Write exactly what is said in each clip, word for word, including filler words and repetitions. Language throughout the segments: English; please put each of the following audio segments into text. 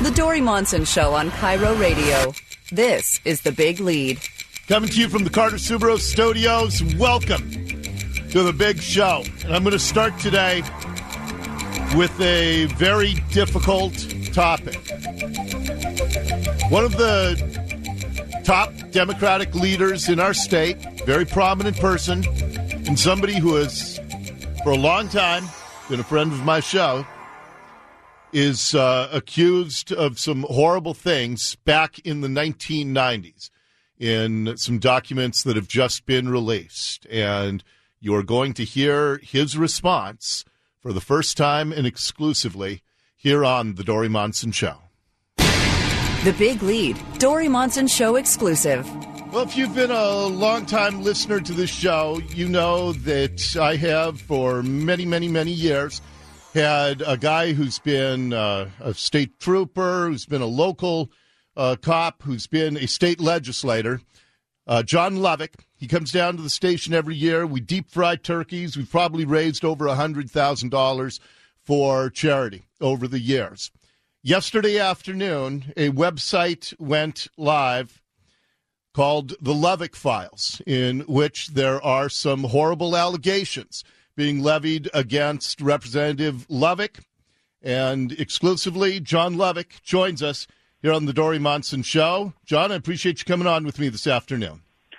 The Dory Monson Show on Cairo Radio. This is The Big Lead. Coming to you from the Carter Subaru Studios. Welcome to The Big Show. And I'm going to start today with a very difficult topic. One of the top Democratic leaders in our state, very prominent person, and somebody who has, for a long time, been a friend of my show, is uh, accused of some horrible things back in the nineteen nineties in some documents that have just been released. And you are going to hear his response for the first time and exclusively here on The Dory Monson Show. The Big Lead, Dory Monson Show exclusive. Well, if you've been a long-time listener to this show, you know that I have, for many, many, many years, had a guy who's been uh, a state trooper, who's been a local uh, cop, who's been a state legislator, uh, John Lovick. He comes down to the station every year. We deep-fry turkeys. We've probably raised over one hundred thousand dollars for charity over the years. Yesterday afternoon, a website went live called The Lovick Files, in which there are some horrible allegations being levied against Representative Lovick. And exclusively, John Lovick joins us here on the Dory Monson Show. John, I appreciate you coming on with me this afternoon.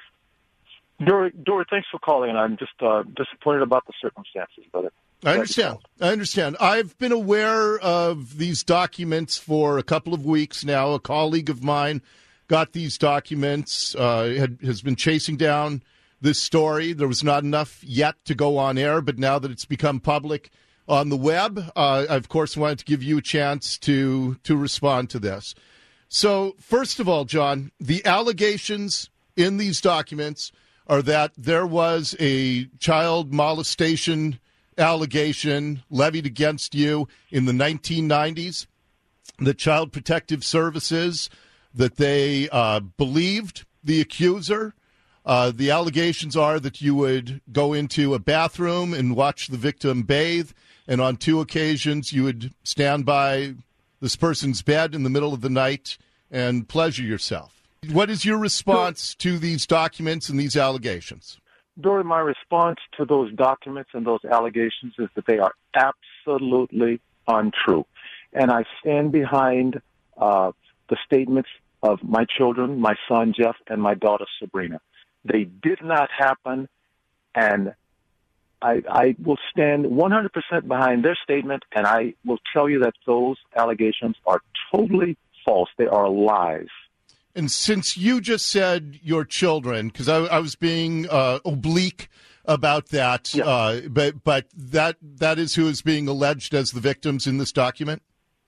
Dory, Dory, thanks for calling. I'm just uh, disappointed about the circumstances, but I understand. I understand. I've been aware of these documents for a couple of weeks now. A colleague of mine got these documents, uh, had, has been chasing down this story. There was not enough yet to go on air, but now that it's become public on the web, uh, I, of course, wanted to give you a chance to to respond to this. So, first of all, John, the allegations in these documents are that there was a child molestation allegation levied against you in the nineteen nineties. The Child Protective Services, that they uh, believed the accuser. Uh, the allegations are that you would go into a bathroom and watch the victim bathe, and on two occasions you would stand by this person's bed in the middle of the night and pleasure yourself. What is your response to these documents and these allegations? Dory, my response to those documents and those allegations is that they are absolutely untrue. And I stand behind uh, the statements of my children, my son Jeff, and my daughter Sabrina. They did not happen, and I, I will stand one hundred percent behind their statement, and I will tell you that those allegations are totally false. They are lies. And since you just said your children, because I, I was being uh, oblique about that, yeah. uh, but but that that is who is being alleged as the victims in this document?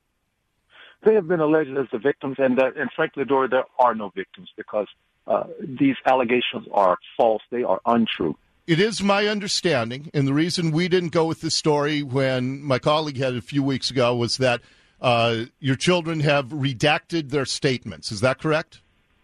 They have been alleged as the victims, and, that, and frankly, Dory, there are no victims because uh, these allegations are false. They are untrue. It is my understanding, and the reason we didn't go with this story when my colleague had it a few weeks ago was that uh, your children have redacted their statements. Is that correct?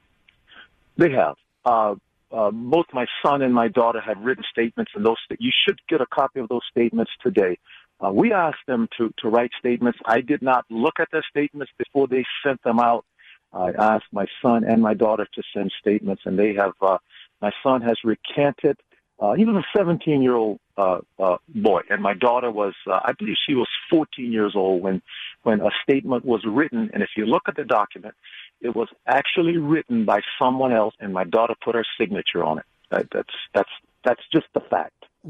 They have. Uh, uh, both my son and my daughter have written statements, and those you should get a copy of those statements today. Uh, we asked them to, to write statements. I did not look at their statements before they sent them out. I asked my son and my daughter to send statements, and they have. Uh, my son has recanted. Uh, he was a seventeen-year-old uh, uh, boy, and my daughter was, uh, I believe she was fourteen years old when, when a statement was written. And if you look at the document, it was actually written by someone else, and my daughter put her signature on it. That, that's that's that's just the fact.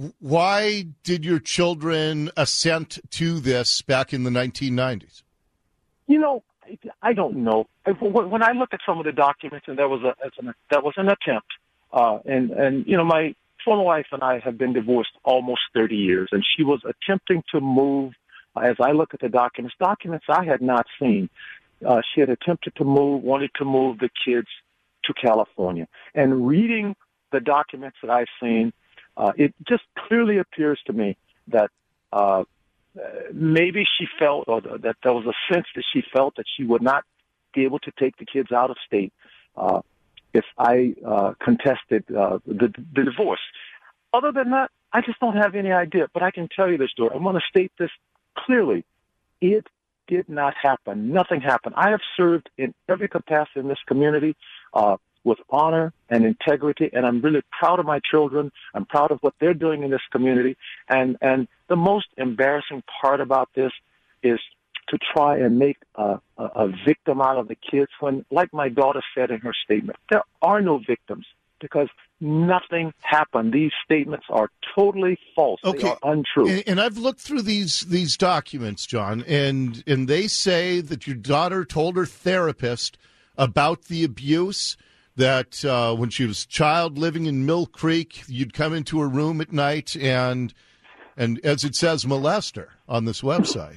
Why did your children assent to this back in the nineteen nineties? You know, I don't know. When I look at some of the documents, and there was a that was an attempt, uh, and and you know, my former wife and I have been divorced almost thirty years, and she was attempting to move. Uh, as I look at the documents, documents I had not seen, uh, she had attempted to move, wanted to move the kids to California, and reading the documents that I've seen, uh, it just clearly appears to me that. Uh, Maybe she felt, or that there was a sense that she felt that she would not be able to take the kids out of state uh, if I uh, contested uh, the, the divorce. Other than that, I just don't have any idea. But I can tell you this, story. I'm going to state this clearly. It did not happen. Nothing happened. I have served in every capacity in this community uh, with honor and integrity, and I'm really proud of my children. I'm proud of what they're doing in this community. And, and the most embarrassing part about this is to try and make a, a, a victim out of the kids when, like my daughter said in her statement, there are no victims because nothing happened. These statements are totally false. Okay. They are untrue. And, and I've looked through these these documents, John, and and they say that your daughter told her therapist about the abuse, that uh, when she was a child living in Mill Creek, you'd come into her room at night and, and as it says, molest her on this website.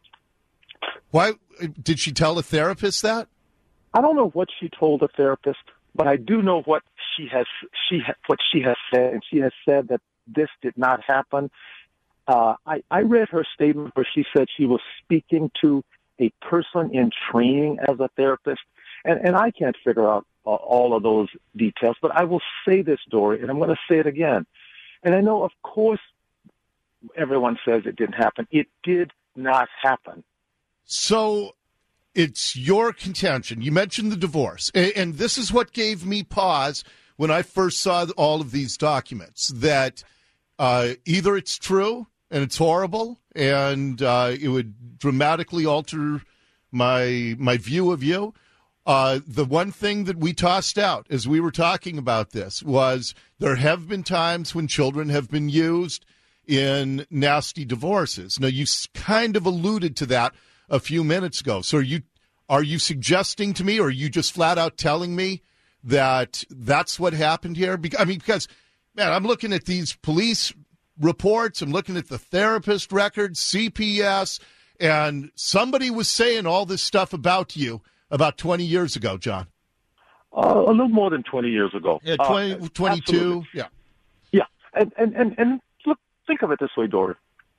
Why did she tell a therapist that? I don't know what she told the therapist, but I do know what she has she ha, what she has said, and she has said that this did not happen. Uh, I, I read her statement where she said she was speaking to a person in training as a therapist, and, and I can't figure out uh, all of those details, but I will say this, Dory, and I'm going to say it again. And I know, of course, everyone says it didn't happen. It did not happen. So it's your contention. You mentioned the divorce, and, and this is what gave me pause when I first saw all of these documents, that uh, either it's true and it's horrible and uh, it would dramatically alter my my view of you. Uh, the one thing that we tossed out as we were talking about this was there have been times when children have been used in nasty divorces. Now, you kind of alluded to that a few minutes ago. So are you are you suggesting to me, or are you just flat out telling me that that's what happened here? Because, I mean, because, man, I'm looking at these police reports, I'm looking at the therapist records, C P S, and somebody was saying all this stuff about you about twenty years ago, John. Uh, a little more than twenty years ago. Yeah, twenty, uh, twenty-two. Absolutely. Yeah. Yeah, and, and, and, and look, think of it this way, Dory.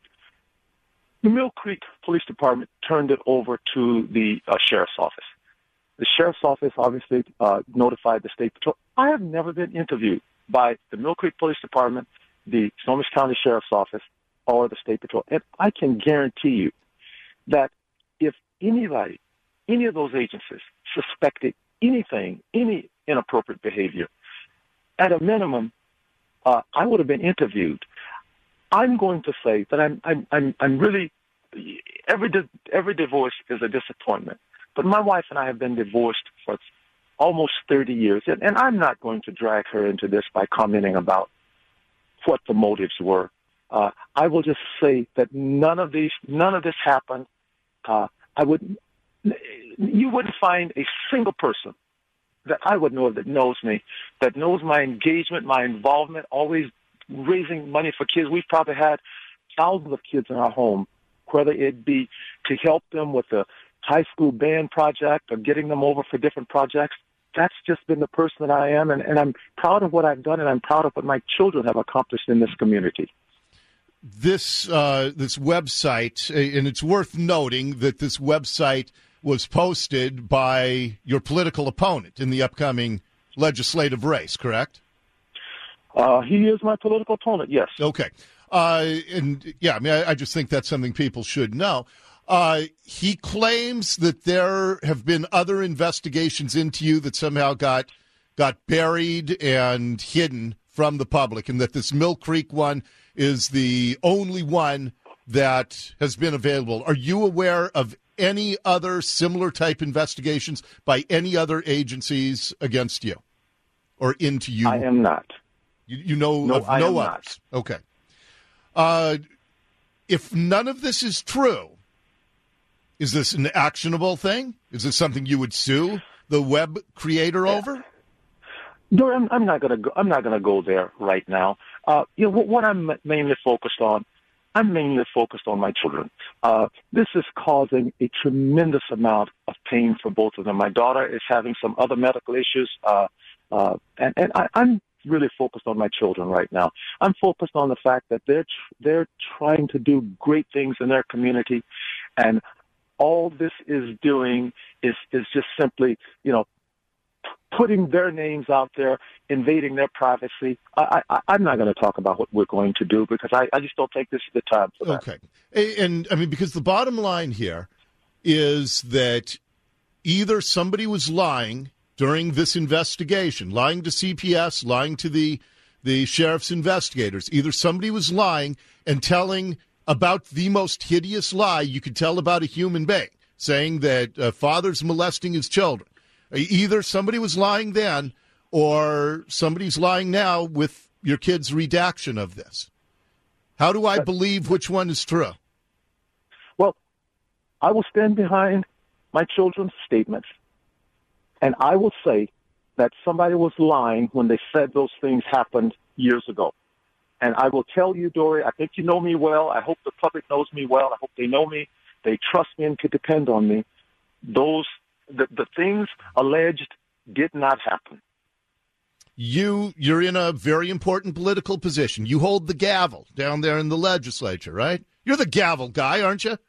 The Mill Creek Police Department turned it over to the uh, sheriff's office. The sheriff's office obviously uh, notified the state patrol. I have never been interviewed by the Mill Creek Police Department, the Snohomish County Sheriff's Office, or the state patrol. And I can guarantee you that if anybody, any of those agencies suspected anything, any inappropriate behavior, at a minimum, uh, I would have been interviewed. I'm going to say that I'm, I'm, I'm, I'm really, every, di- every divorce is a disappointment. But my wife and I have been divorced for almost thirty years, and, and I'm not going to drag her into this by commenting about what the motives were. Uh, I will just say that none of these, none of this happened. Uh, I would, you wouldn't find a single person that I would know of that knows me, that knows my engagement, my involvement, always raising money for kids. We've probably had thousands of kids in our home, whether it be to help them with a high school band project or getting them over for different projects. That's just been the person that I am, and, and I'm proud of what I've done, and I'm proud of what my children have accomplished in this community. This uh, this website, and it's worth noting that this website was posted by your political opponent in the upcoming legislative race, correct? Uh, he is my political opponent, yes. Okay. Uh, and, yeah, I mean, I, I just think that's something people should know. Uh, he claims that there have been other investigations into you that somehow got got buried and hidden from the public, and that this Mill Creek one is the only one that has been available. Are you aware of any other similar type investigations by any other agencies against you or into you? I am not. You, you know no, of I no am others? Not. Okay. Uh, if none of this is true, is this an actionable thing? Is this something you would sue the web creator yeah. over? No, I'm, I'm not going to. I'm not going to go there right now. Uh, you know what, what I'm mainly focused on. I'm mainly focused on my children. Uh, this is causing a tremendous amount of pain for both of them. My daughter is having some other medical issues, uh, uh, and, and I, I'm really focused on my children right now. I'm focused on the fact that they're tr- they're trying to do great things in their community, and all this is doing is is just simply, you know, putting their names out there, invading their privacy. I, I, I'm not going to talk about what we're going to do because I, I just don't think this is the time for that. Okay. And, I mean, because the bottom line here is that either somebody was lying during this investigation, lying to C P S, lying to the the sheriff's investigators. Either somebody was lying and telling about the most hideous lie you could tell about a human being, saying that a father's molesting his children. Either somebody was lying then or somebody's lying now with your kid's redaction of this. How do I believe which one is true? Well, I will stand behind my children's statements, and I will say that somebody was lying when they said those things happened years ago. And I will tell you, Dory, I think you know me well. I hope the public knows me well. I hope they know me. They trust me and can depend on me. Those, the, the things alleged did not happen. You, you're in a very important political position. You hold the gavel down there in the legislature, right? You're the gavel guy, aren't you?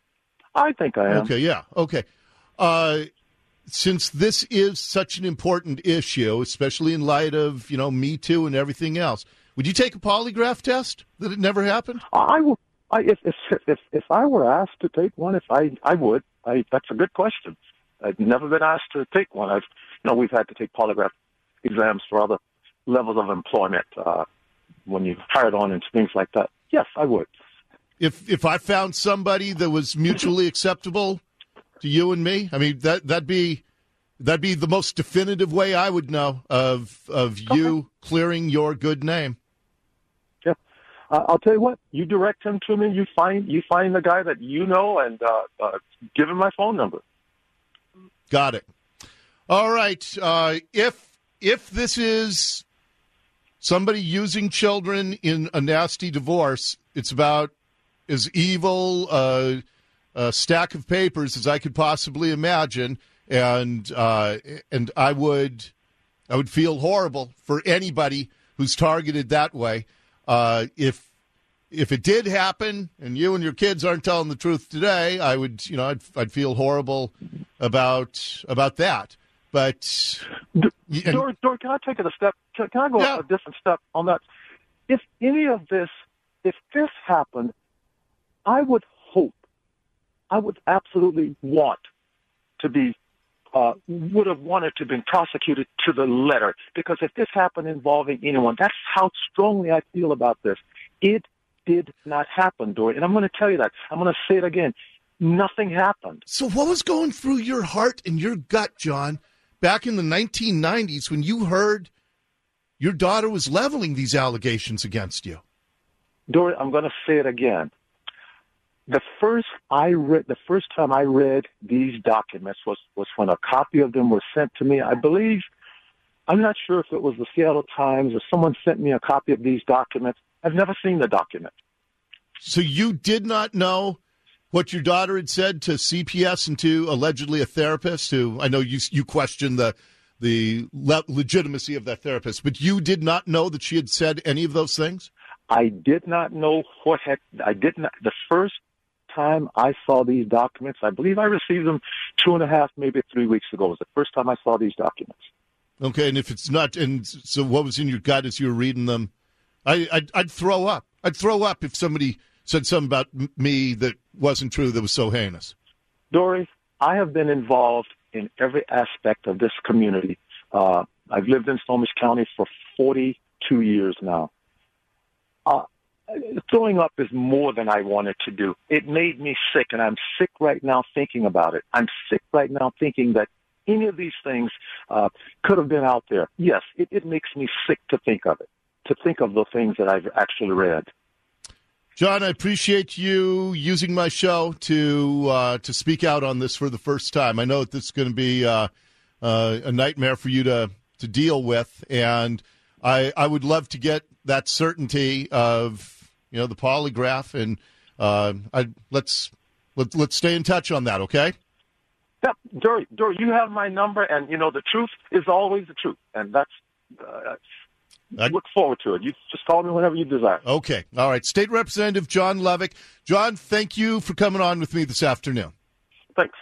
I think I am. Okay, yeah, okay. Uh, since this is such an important issue, especially in light of, you know, Me Too and everything else, would you take a polygraph test that it never happened? I will. I, if, if if if I were asked to take one, if I I would. I, that's a good question. I've never been asked to take one. I've, you know, we've had to take polygraph exams for other levels of employment uh, when you hired on and things like that. Yes, I would. If if I found somebody that was mutually acceptable to you and me, I mean that that'd be that'd be the most definitive way I would know of of you okay. clearing your good name. Yeah, uh, I'll tell you what. You direct him to me. You find you find the guy that you know, and uh, uh, give him my phone number. Got it. All right. Uh, if if this is somebody using children in a nasty divorce, it's about as evil uh, a stack of papers as I could possibly imagine, and uh, and I would I would feel horrible for anybody who's targeted that way. Uh, if if it did happen, and you and your kids aren't telling the truth today, I would you know I'd I'd feel horrible about about that. But and, Dory, Dory, can I take it a step? Can, can I go yeah. a different step on that? If any of this, if this happened, I would hope, I would absolutely want to be, uh, would have wanted to have been prosecuted to the letter. Because if this happened involving anyone, that's how strongly I feel about this. It did not happen, Dory. And I'm going to tell you that. I'm going to say it again. Nothing happened. So what was going through your heart and your gut, John, back in the nineteen nineties when you heard your daughter was leveling these allegations against you? Dory, I'm going to say it again. The first I read, the first time I read these documents was, was when a copy of them was sent to me. I believe, I'm not sure if it was the Seattle Times or someone sent me a copy of these documents. I've never seen the document. So you did not know what your daughter had said to C P S and to allegedly a therapist who, I know you you question the the le- legitimacy of that therapist, but you did not know that she had said any of those things? I did not know what had, I did not, the first time I saw these documents, I believe I received them two and a half, maybe three weeks ago. It was the first time I saw these documents. Okay, and if it's not, and so what was in your gut as you were reading them? I, I'd, I'd throw up. I'd throw up if somebody said something about m- me that wasn't true, that was so heinous. Dory, I have been involved in every aspect of this community. Uh, I've lived in Snohomish County for forty-two years now. Uh, throwing up is more than I wanted to do. It made me sick, and I'm sick right now thinking about it. I'm sick right now thinking that any of these things uh, could have been out there. Yes, it, it makes me sick to think of it, to think of the things that I've actually read. John, I appreciate you using my show to uh, to speak out on this for the first time. I know that this is going to be uh, uh, a nightmare for you to, to deal with, and I, I would love to get that certainty of, you know, the polygraph, and uh, I, let's let, let's stay in touch on that, okay? Yeah, Dory, Dory, you have my number, and, you know, the truth is always the truth, and that's uh, I look forward to it. You just call me whenever you desire. Okay. All right. State Representative John Levick. John, thank you for coming on with me this afternoon. Thanks.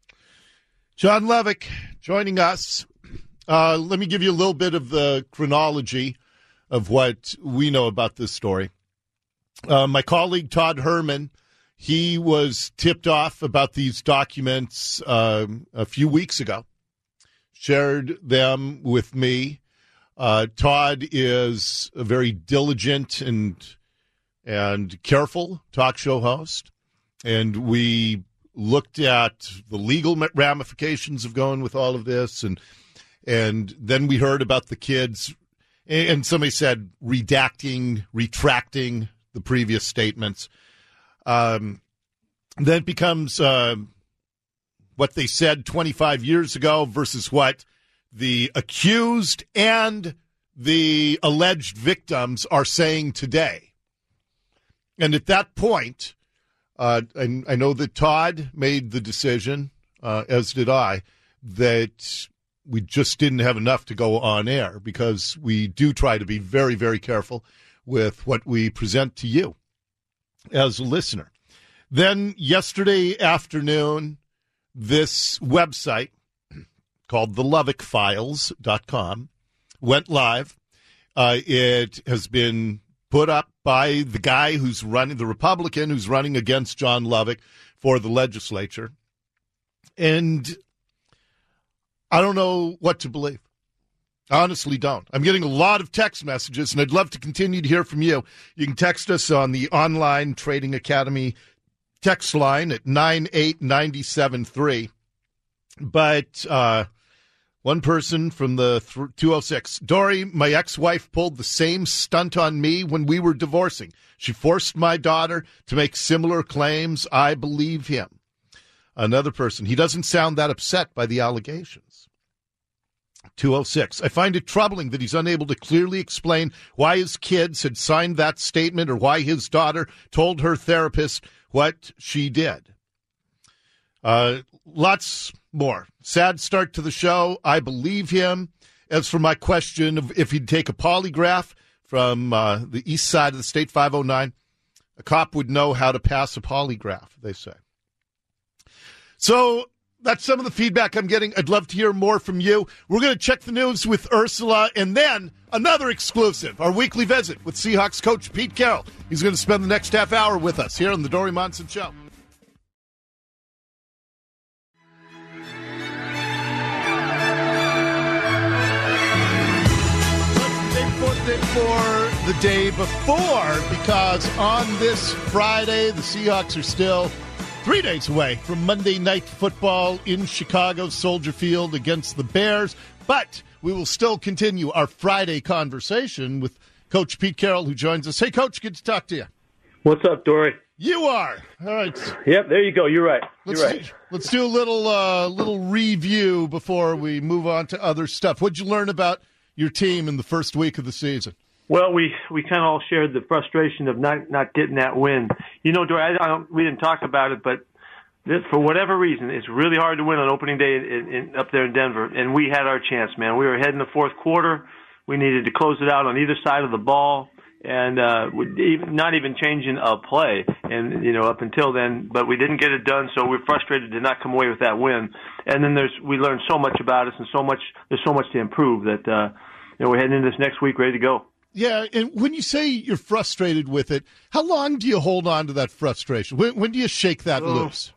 John Levick joining us. Uh, let me give you a little bit of the chronology of what we know about this story. Uh, my colleague Todd Herman He was tipped off about these documents uh, a few weeks ago, shared them with me. Uh, Todd is a very diligent and and careful talk show host, and we looked at the legal ramifications of going with all of this, and and then we heard about the kids, and somebody said redacting, retracting the previous statements. Um, then it becomes uh, what they said twenty-five years ago versus what the accused and the alleged victims are saying today. And at that point, uh, and I know that Todd made the decision, uh, as did I, that we just didn't have enough to go on air because we do try to be very, very careful with what we present to you as a listener. Then yesterday afternoon, this website called the lovick files dot com went live. Uh, it has been put up by the guy who's running, the Republican who's running against John Lovick for the legislature. And I don't know what to believe. I honestly don't. I'm getting a lot of text messages, and I'd love to continue to hear from you. You can text us on the Online Trading Academy text line at nine eight nine seven three. But uh, one person from the th- two oh six, Dory, my ex-wife pulled the same stunt on me when we were divorcing. She forced my daughter to make similar claims. I believe him. Another person, he doesn't sound that upset by the allegations. two oh six, I find it troubling that he's unable to clearly explain why his kids had signed that statement or why his daughter told her therapist what she did. Uh, lots more. Sad start to the show. I believe him. As for my question of if he'd take a polygraph from uh, the east side of the state, five oh nine, a cop would know how to pass a polygraph, they say. So that's some of the feedback I'm getting. I'd love to hear more from you. We're going to check the news with Ursula, and then another exclusive, our weekly visit with Seahawks coach Pete Carroll. He's going to spend the next half hour with us here on the Dory Monson Show. For the day before, because on this Friday, the Seahawks are still three days away from Monday Night Football in Chicago, Soldier Field against the Bears. But we will still continue our Friday conversation with Coach Pete Carroll, who joins us. Hey, Coach, good to talk to you. What's up, Dory? You are. All right. Yep, there you go. You're right. Let's You're right. Do, let's do a little uh, little review before we move on to other stuff. What'd you learn about your team in the first week of the season? Well, we, we kind of all shared the frustration of not, not getting that win. You know, Dory, I, I don't, we didn't talk about it, but this, for whatever reason, it's really hard to win on opening day in, in, up there in Denver. And we had our chance, man. We were ahead in the fourth quarter. We needed to close it out on either side of the ball, and uh, not even changing a play. And you know, up until then, but we didn't get it done. So we're frustrated to not come away with that win. And then there's we learned so much about us, and so much there's so much to improve that uh, you know we're heading into this next week ready to go. Yeah, and when you say you're frustrated with it, how long do you hold on to that frustration? When, when do you shake that oh. loose?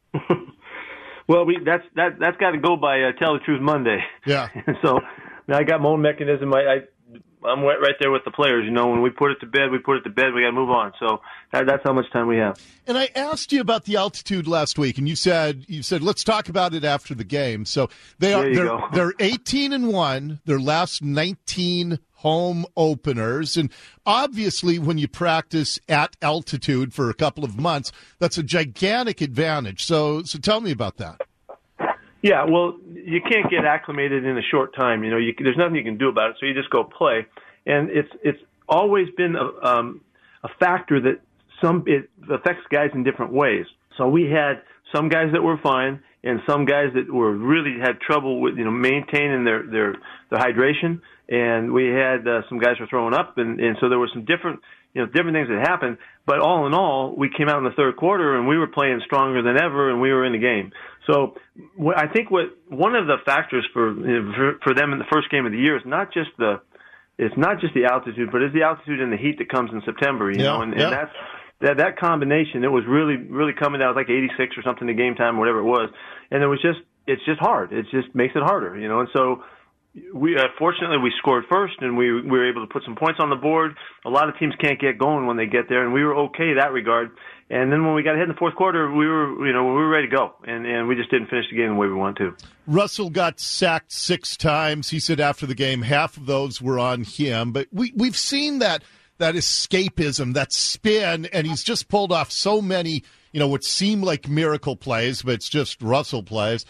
Well, we that's that that's got to go by uh, Tell the Truth Monday. Yeah. So I, mean, I got my own mechanism. I, I I'm right there with the players. You know, when we put it to bed, we put it to bed. We got to move on. So that, that's how much time we have. And I asked you about the altitude last week, and you said you said let's talk about it after the game. So they are they're, go. they're eighteen and one. Their last nineteen home openers, and obviously when you practice at altitude for a couple of months, that's a gigantic advantage. So so tell me about that. Yeah, well, you can't get acclimated in a short time. You know, you, there's nothing you can do about it, so you just go play. And it's it's always been a, um, a factor that some it affects guys in different ways. So we had some guys that were fine, and some guys that were really had trouble with you know maintaining their their, their hydration. And we had uh, some guys were throwing up, and, and so there were some different you know different things that happened. But all in all, we came out in the third quarter, and we were playing stronger than ever, and we were in the game. So I think what one of the factors for, you know, for for them in the first game of the year is not just the it's not just the altitude, but it's the altitude and the heat that comes in September. You yeah, know, and, yeah. and that's that that combination, it was really really coming down. It was like eighty-six or something to game time, or whatever it was, and it was just it's just hard. It just makes it harder, you know. And so we uh, fortunately we scored first, and we we were able to put some points on the board. A lot of teams can't get going when they get there, and we were okay in that regard. And then when we got ahead in the fourth quarter, we were, you know, we were ready to go, and, and we just didn't finish the game the way we wanted to. Russell got sacked six times. He said after the game, half of those were on him. But we we've seen that that escapism, that spin, and he's just pulled off so many, you know, what seem like miracle plays, but it's just Russell plays.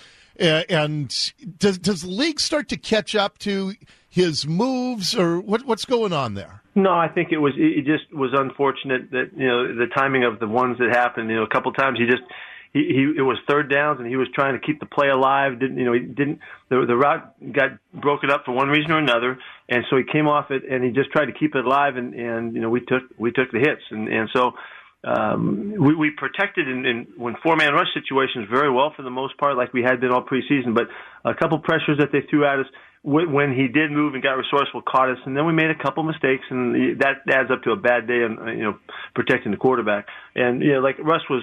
And does does the league start to catch up to his moves, or what what's going on there? No, I think it was it just was unfortunate that, you know, the timing of the ones that happened. You know, a couple times he just he, he it was third downs and he was trying to keep the play alive. Didn't you know? He didn't the the route got broken up for one reason or another, and so he came off it and he just tried to keep it alive. And, and you know, we took we took the hits, and and so. Um, we, we protected in, in when four-man rush situations very well for the most part, like we had been all preseason. But a couple pressures that they threw at us when he did move and got resourceful caught us, and then we made a couple mistakes, and that adds up to a bad day on, you know, protecting the quarterback. And you know, like Russ was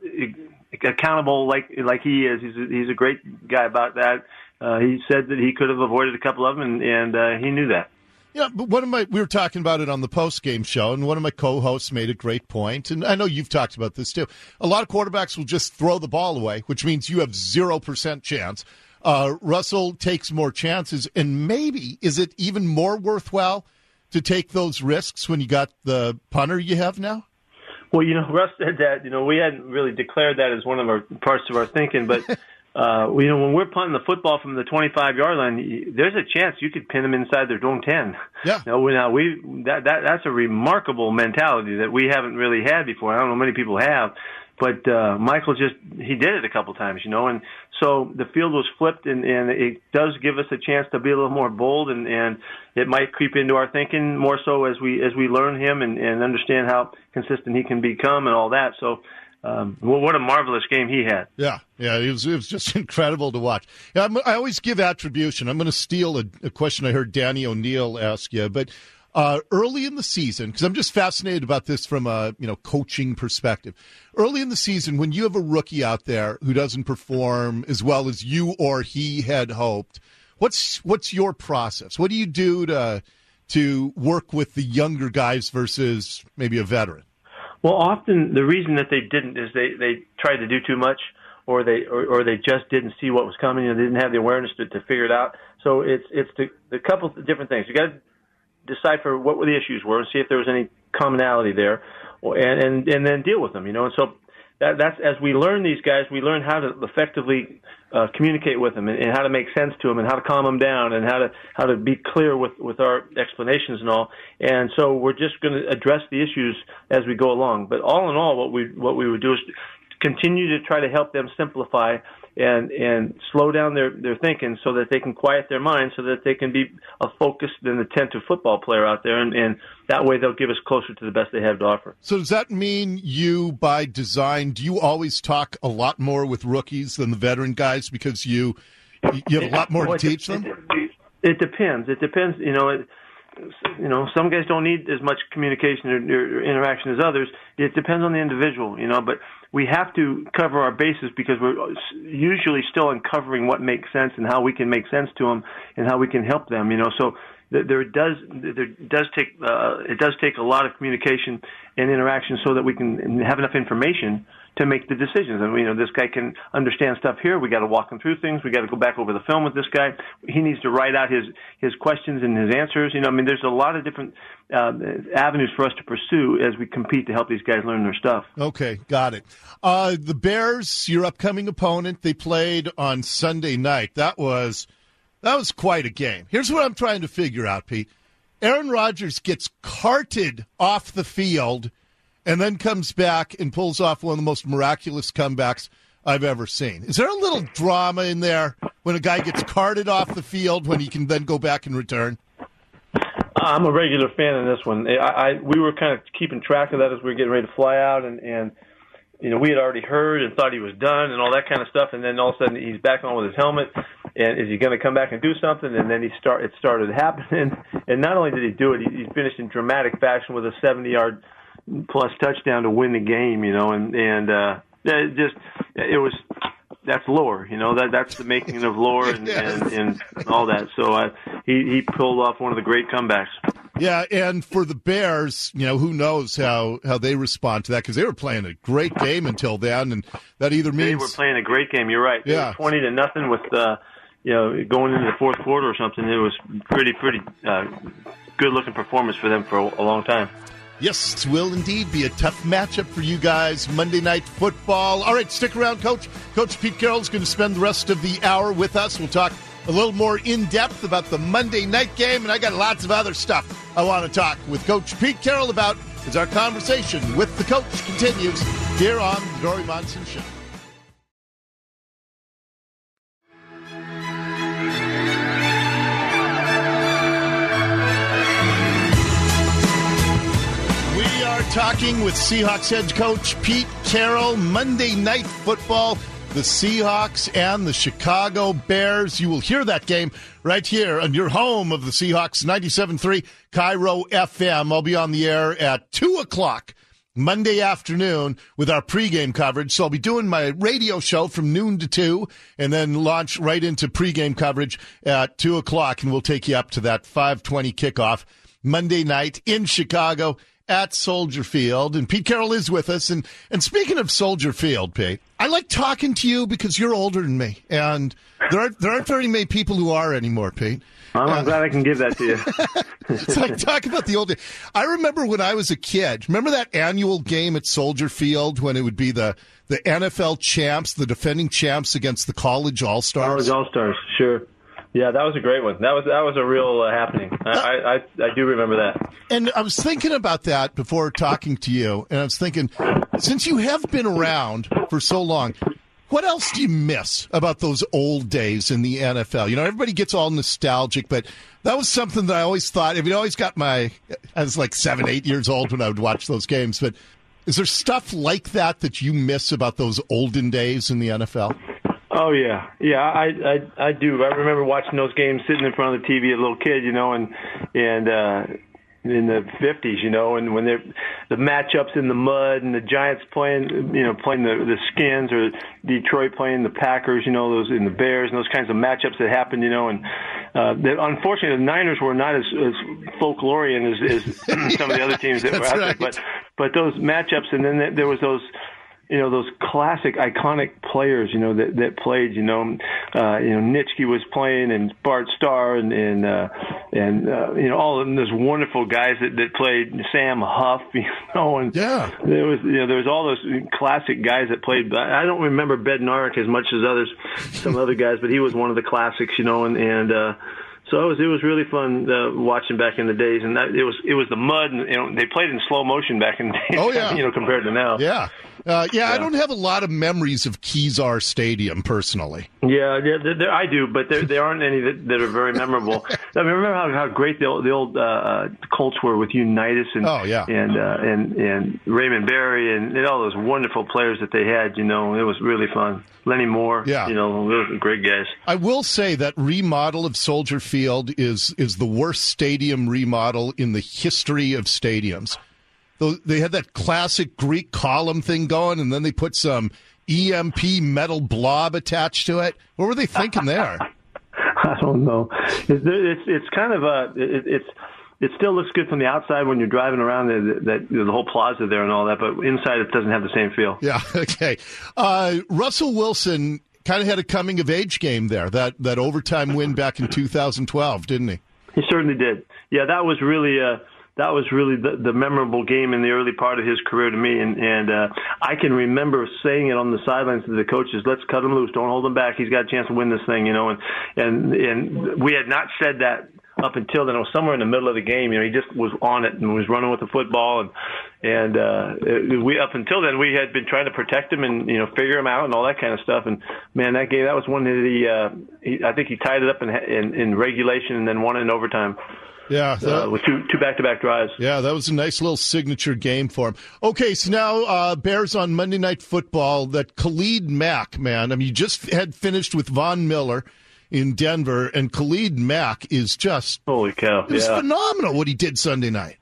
accountable, like like he is. He's a, he's a great guy about that. Uh, he said that he could have avoided a couple of them, and, and uh, he knew that. Yeah, but one of my we were talking about it on the post-game show, and one of my co-hosts made a great point, and I know you've talked about this too. A lot of quarterbacks will just throw the ball away, which means you have zero percent chance. Uh, Russell takes more chances, and maybe is it even more worthwhile to take those risks when you got the punter you have now? Well, you know, Russ said that. You know, we hadn't really declared that as one of our parts of our thinking, but. Uh, you know, when we're punting the football from the twenty-five yard line, there's a chance you could pin them inside their own ten. Yeah. You know, now we that that that's a remarkable mentality that we haven't really had before. I don't know many people have, but uh, Michael just he did it a couple times, you know, and so the field was flipped, and, and it does give us a chance to be a little more bold, and, and it might creep into our thinking more so as we as we learn him and, and understand how consistent he can become and all that. So. Um, well, what a marvelous game he had. Yeah, yeah, it was, it was just incredible to watch. Yeah, I'm, I always give attribution. I'm going to steal a, a question I heard Danny O'Neill ask you, but uh, early in the season, because I'm just fascinated about this from a you know coaching perspective. Early in the season, when you have a rookie out there who doesn't perform as well as you or he had hoped, what's what's your process? What do you do to to work with the younger guys versus maybe a veteran? Well, often the reason that they didn't is they, they tried to do too much, or they or, or they just didn't see what was coming, and they didn't have the awareness to, to figure it out. So it's it's the, the couple of different things. You got to decipher what the issues were and see if there was any commonality there, or, and, and and then deal with them. You know, and so that that's as we learn these guys, we learn how to effectively uh, communicate with them and, and how to make sense to them and how to calm them down and how to how to be clear with, with our explanations and all. And so we're just going to address the issues as we go along. But all in all, what we what we would do is continue to try to help them simplify and and slow down their, their thinking so that they can quiet their minds so that they can be a focused and attentive football player out there. And, and that way they'll give us closer to the best they have to offer. So does that mean you, by design, do you always talk a lot more with rookies than the veteran guys because you you have a lot more to teach them? It, it depends. It depends. You know, it, you know, some guys don't need as much communication or, or interaction as others. It depends on the individual, you know, but we have to cover our bases because we're usually still uncovering what makes sense and how we can make sense to them and how we can help them, you know. So there does there does take uh, it does take a lot of communication and interaction so that we can have enough information to make the decisions. And, you know, this guy can understand stuff here. We got to walk him through things. We got to go back over the film with this guy. He needs to write out his, his questions and his answers. You know, I mean, there's a lot of different uh, avenues for us to pursue as we compete to help these guys learn their stuff. Okay, got it. Uh, the Bears, your upcoming opponent, they played on Sunday night. That was that was quite a game. Here's what I'm trying to figure out, Pete. Aaron Rodgers gets carted off the field and then comes back and pulls off one of the most miraculous comebacks I've ever seen. Is there a little drama in there when a guy gets carted off the field when he can then go back and return? I'm a regular fan of this one. I, I we were kind of keeping track of that as we were getting ready to fly out, and, and you know, we had already heard and thought he was done and all that kind of stuff, and then all of a sudden he's back on with his helmet, and is he going to come back and do something? And then he start it started happening, and not only did he do it, he, he finished in dramatic fashion with a seventy-yard plus touchdown to win the game, you know, and and uh, it just it was that's lore, you know, that that's the making of lore and, yes. and, and all that. So uh, he he pulled off one of the great comebacks. Yeah, and for the Bears, you know, who knows how, how they respond to that, because they were playing a great game until then, and that either means they were playing a great game. You're right. Yeah, twenty to nothing with uh, you know, going into the fourth quarter or something. It was pretty pretty uh, good looking performance for them for a, a long time. Yes, it will indeed be a tough matchup for you guys. Monday Night Football. All right, stick around, Coach. Coach Pete Carroll is going to spend the rest of the hour with us. We'll talk a little more in-depth about the Monday night game, and I got lots of other stuff I want to talk with Coach Pete Carroll about as our conversation with the coach continues here on the Dory Monson Show. We are talking with Seahawks head coach Pete Carroll. Monday Night Football, the Seahawks and the Chicago Bears. You will hear that game right here on your home of the Seahawks, ninety-seven point three Cairo F M. I'll be on the air at two o'clock Monday afternoon with our pregame coverage. So I'll be doing my radio show from noon to two and then launch right into pregame coverage at two o'clock, and we'll take you up to that five twenty kickoff Monday night in Chicago at Soldier Field. And Pete Carroll is with us. And, and speaking of Soldier Field, Pete, I like talking to you because you're older than me. And there aren't, there aren't very many people who are anymore, Pete. I'm uh, glad I can give that to you. It's like talk about the old days. I remember when I was a kid. Remember that annual game at Soldier Field when it would be the, the N F L champs, the defending champs against the college all-stars? College all-stars, sure. Yeah, that was a great one. That was that was a real uh, happening. I, I, I I do remember that. And I was thinking about that before talking to you, and I was thinking, since you have been around for so long, what else do you miss about those old days in the N F L? You know, everybody gets all nostalgic, but that was something that I always thought, I mean, I always got my, I was like seven, eight years old when I would watch those games, but is there stuff like that that you miss about those olden days in the N F L? Oh yeah, yeah, I, I I do. I remember watching those games, sitting in front of the T V as a little kid, you know, and and uh, in the fifties, you know, and when they're the matchups in the mud and the Giants playing, you know, playing the the Skins, or Detroit playing the Packers, you know, those in the Bears, and those kinds of matchups that happened, you know, and uh, that unfortunately the Niners were not as, as folklorian as, as some of the other teams that were out right. there, but but those matchups, and then there was those. You know, those classic, iconic players, you know, that, that played, you know, uh, you know, Nitschke was playing, and Bart Starr, and, and, uh, and, uh, you know, all of them, those wonderful guys that, that played, Sam Huff, you know, and yeah. there was, you know, there was all those classic guys that played. I don't remember Bednarik as much as others, some other guys, but he was one of the classics, you know, and, and, uh, So it was it was really fun uh, watching back in the days, and that, it was it was the mud, and you know, they played in slow motion back in the days. Oh yeah, you know, compared to now. Yeah. Uh, yeah, yeah, I don't have a lot of memories of Kezar Stadium personally. Yeah, yeah, there, there, I do, but there there aren't any that, that are very memorable. I mean, remember how, how great the old, the old uh, Colts were with Unitas and oh, yeah. and uh, and and Raymond Berry and, and all those wonderful players that they had. You know, it was really fun. Lenny Moore, yeah. you know, those were great guys. I will say that remodel of Soldier Field is is the worst stadium remodel in the history of stadiums. They had that classic Greek column thing going, and then they put some E M P metal blob attached to it. What were they thinking there? I don't know. It's it's, it's kind of a it, it's it still looks good from the outside when you're driving around the, that you know, the whole plaza there and all that, but inside it doesn't have the same feel. Yeah. Okay. Uh, Russell Wilson kind of had a coming of age game there. That that overtime win back in two thousand twelve, didn't he? He certainly did. Yeah, that was really. Uh, That was really the, the memorable game in the early part of his career to me, and, and uh, I can remember saying it on the sidelines to the coaches, let's cut him loose, don't hold him back, he's got a chance to win this thing, you know, and and, and we had not said that up until then. It was somewhere in the middle of the game, you know, he just was on it and was running with the football, and and uh, we up until then we had been trying to protect him and, you know, figure him out and all that kind of stuff, and man, that game, that was one that he, uh, he I think he tied it up in, in, in regulation and then won it in overtime. Yeah, that, uh, with two two back-to-back drives. Yeah, that was a nice little signature game for him. Okay, so now uh, Bears on Monday Night Football. That Khalid Mack, man. I mean, you just had finished with Von Miller in Denver, and Khalid Mack is just holy cow! It was yeah. phenomenal what he did Sunday night.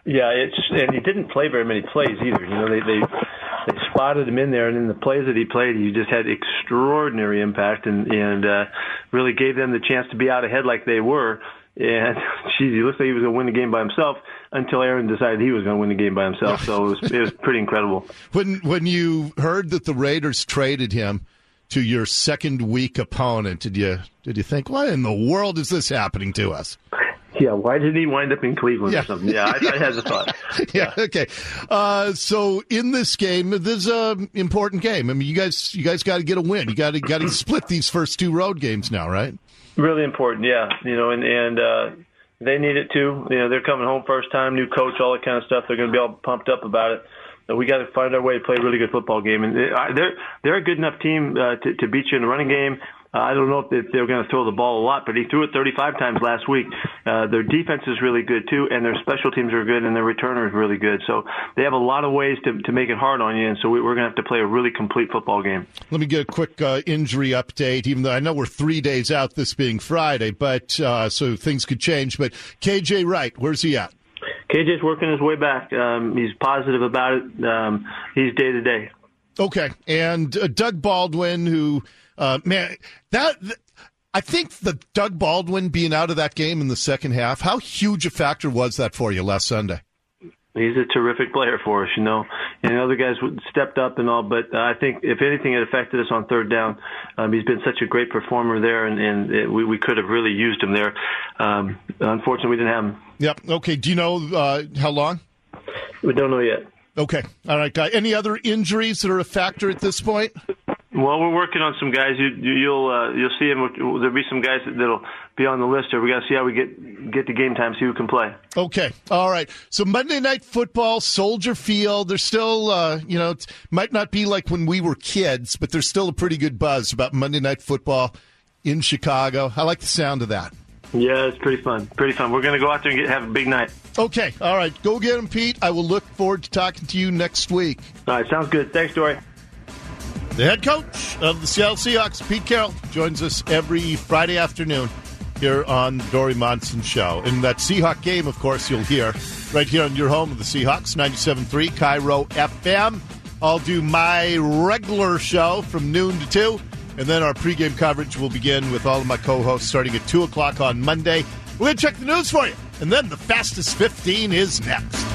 Yeah, it's and he didn't play very many plays either. You know, they they they spotted him in there, and in the plays that he played, he just had extraordinary impact, and and uh, really gave them the chance to be out ahead like they were. And geez, he looked like he was going to win the game by himself until Aaron decided he was going to win the game by himself. So it was it was pretty incredible. When when you heard that the Raiders traded him to your second week opponent, did you did you think, what in the world is this happening to us? Yeah, why did he wind up in Cleveland yeah. or something? Yeah, I, I had the thought. yeah, yeah, okay. Uh, so in this game, this is an important game. I mean, you guys, you guys got to get a win. You got to got to split these first two road games now, right? Really important, yeah. You know, and and uh, they need it too. You know, they're coming home first time, new coach, all that kind of stuff. They're going to be all pumped up about it. So we got to find our way to play a really good football game, and they're they're a good enough team uh, to to beat you in the running game. Uh, I don't know if they're going to throw the ball a lot, but he threw it thirty-five times last week. Uh, their defense is really good, too, and their special teams are good, and their returner is really good. So they have a lot of ways to, to make it hard on you, and so we, we're going to have to play a really complete football game. Let me get a quick uh, injury update, even though I know we're three days out, this being Friday, but uh, so things could change. But K J Wright, where's he at? K J's working his way back. Um, he's positive about it. Um, he's day-to-day. Okay, and uh, Doug Baldwin, who... Uh, man, that I think the Doug Baldwin being out of that game in the second half, how huge a factor was that for you last Sunday? He's a terrific player for us, you know. And other guys stepped up and all, but I think if anything, it affected us on third down. Um, he's been such a great performer there, and, and it, we, we could have really used him there. Um, unfortunately, we didn't have him. Yep. Okay. Do you know uh, how long? We don't know yet. Okay. All right, guy. Any other injuries that are a factor at this point? Well, we're working on some guys. You, you'll uh, you'll see them. There'll be some guys that'll be on the list here. We got to see how we get get the game time, see who can play. Okay, all right. So Monday Night Football, Soldier Field. There's still, uh, you know, it might not be like when we were kids, but there's still a pretty good buzz about Monday Night Football in Chicago. I like the sound of that. Yeah, it's pretty fun. Pretty fun. We're going to go out there and get, have a big night. Okay, all right. Go get him, Pete. I will look forward to talking to you next week. All right, sounds good. Thanks, Dory. The head coach of the Seattle Seahawks, Pete Carroll, joins us every Friday afternoon here on the Dory Monson Show. And that Seahawk game, of course, you'll hear right here on your home of the Seahawks, ninety-seven point three Cairo F M. I'll do my regular show from noon to two, and then our pregame coverage will begin with all of my co-hosts starting at two o'clock on Monday. We're going to check the news for you, and then the fastest fifteen is next.